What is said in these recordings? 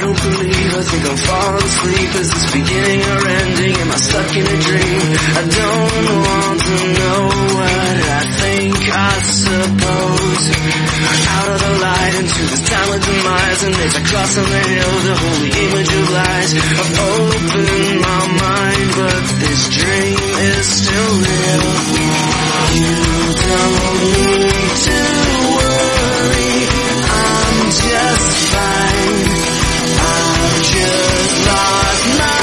don't believe, I think I'm falling asleep. Is this beginning or ending? Am I stuck in a dream? I don't want to know what I think, I suppose. Out of the light into this time of demise, and as I cross on the hill, the holy image of lies. I've opened my mind, but this dream is still real. You don't need to worry, I'm just fine. I've just lost my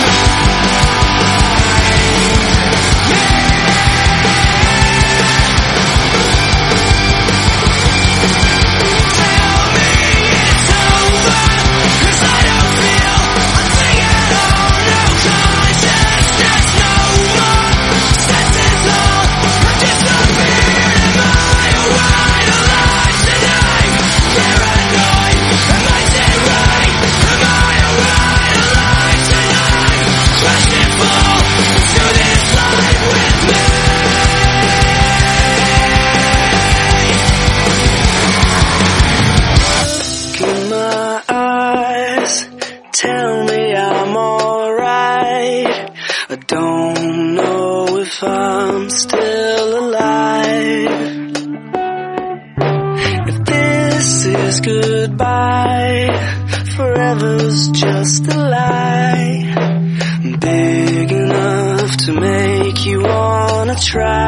I'm still alive. If this is goodbye, forever's just a lie. Big enough to make you wanna try.